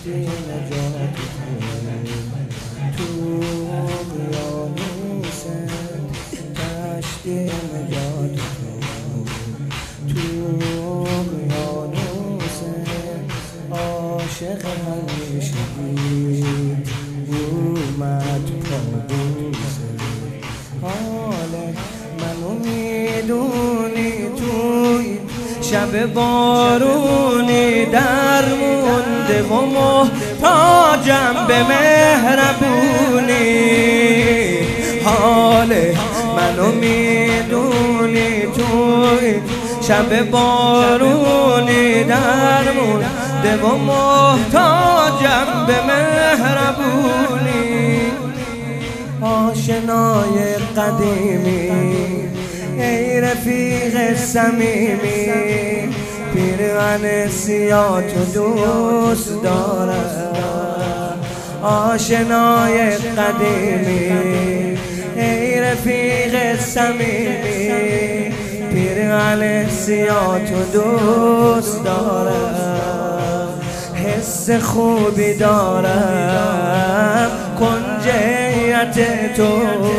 نجات تو اقیانوس کشتی نجات تو اقیانوس عاشق همیشگی اومد پابوس حال منو میدونی توی شب بارونی درمونده و محتاجم به مهربونی حال منو میدونی توی شب بارونی درمونده و محتاجم به مهربونی آشنای قدیمی ای رفیق صمیمی پیرهن سیاه تو دوست دارم آشنای قدیمی ای رفیق صمیمی پیرهن سیاه تو دوست دارم حس خوبی دارم کنجیت تو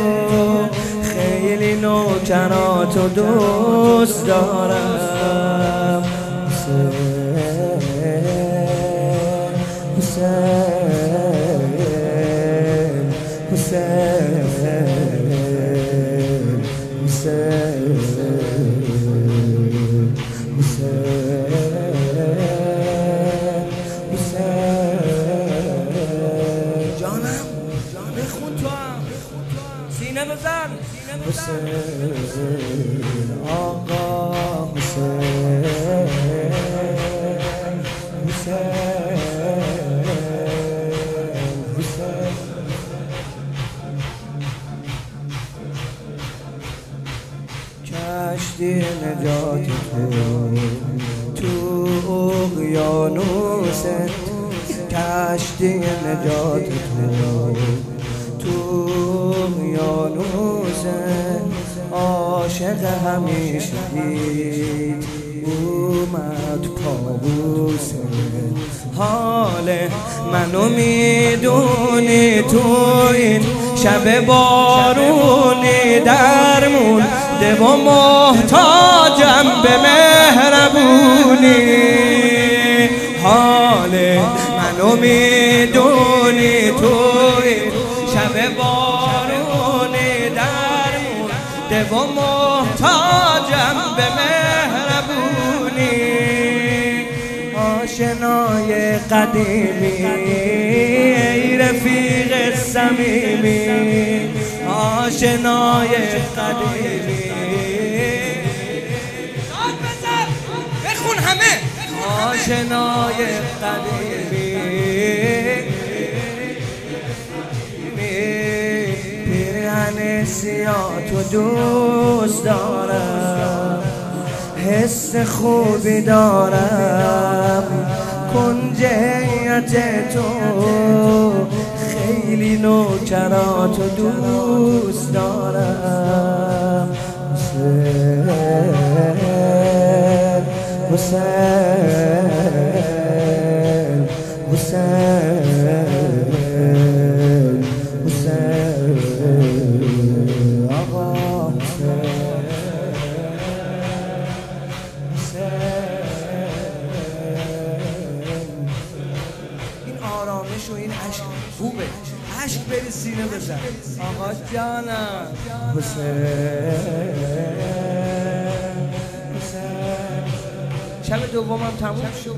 خیلی نوکراتو دوست دارم حسین حسین حسین حسین جانم بخون تو هم سینه بزن حسین آقا حسین حسین کشتی نجات تو اقیانوس کشتی نجات تو اقیانوس عاشق همیشگی اومد پابوس حال منو میدونی تو این شب بارونی درمونده و محتاجم به مهربونی حال منو میدونی تو این شب بارونی درمونده و محتاجم به مهربونی آشنای قدیمی ای رفیق صمیمی آشنای قدیمی بخون همه آشنای قدیمی پیرهن سیاه تو دوست دارم حس خوبی دارم کنجیت تو خیلی نوکراتو دوست دارم حسین حسین حسین حسین آقا این آرامش و این عشق خوبه عشق بری سینه بزن آقا جانم حسین شب دومم تموم شد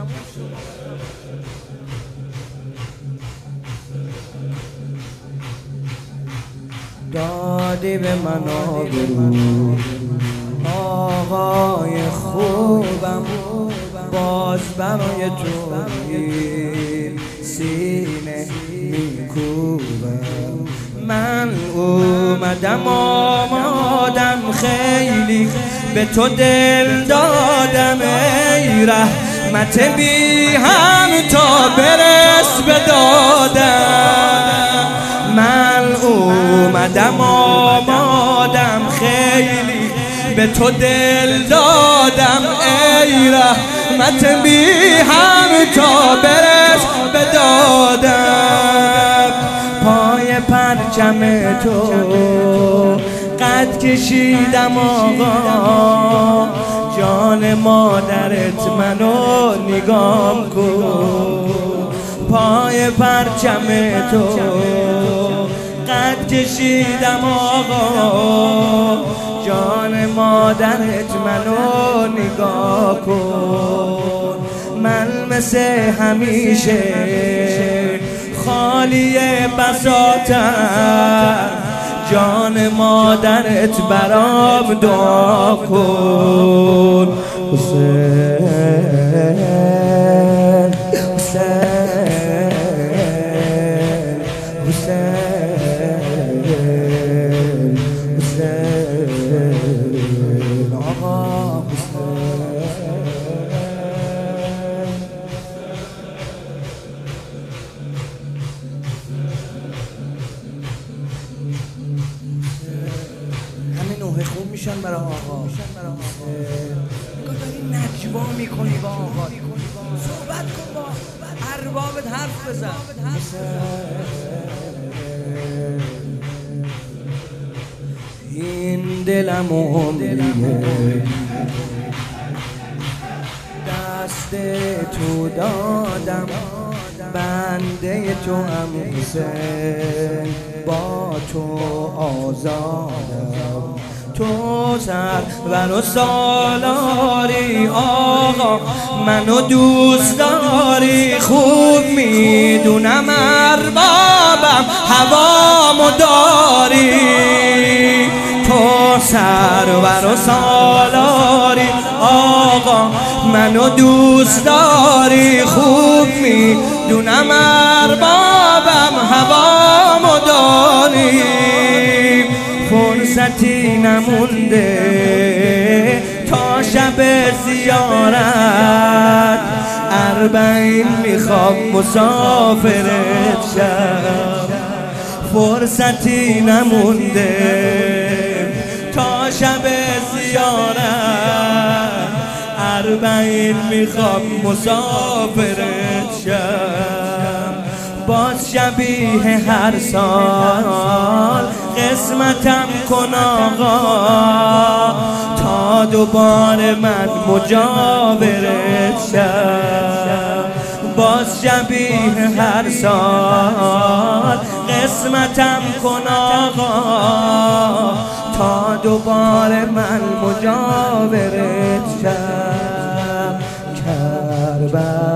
دادی به من آبرو آقای خوبم باز برای تو سینه میکوبم من اومدم آمادم خیلی به تو دل دادم ای رحمت بی هم تا برس به دادم من اومدم آمادم خیلی به تو دل دادم ای رحمت رحمت بی هم تا برس به دادم. پای پرچم تو قد کشیدم آقا، جان مادرت منو نگام کن. پای پرچم تو قد کشیدم آقا، جان مادرت منو نگاه کن. من مثل همیشه خالی بساطم، جان مادرت برام دعا کن. حسین حسین حسین حسین آقا همه نوحه خوب میشن برای آقا. نگاه داری نجوا میکنی با آقا، صحبت کن با اربابت، حرف بزن. این دلم عمریه دست تو دادم، بنده تو هم حسین، با تو آزادم. تو سرور و سالاری آقا، منو دوست داری، خوب میدونم اربابم هوامو داری. تو سرور و سالاری آقا، منو دوست داری، خوب میدونم اربابم هوامو داری. فرصتی نمونده تا شب زیارت، اربعین میخوام مسافرت شم. فرصتی نمونده تا شب زیارت، اربعین میخوام مسافرت شم. باز شبیه هر سال قسمتم کن آقا، تا دوباره من مجاورت شم. باز شبیه هر سال قسمتم کن آقا، تا دوباره من مجاورت شم. کربلا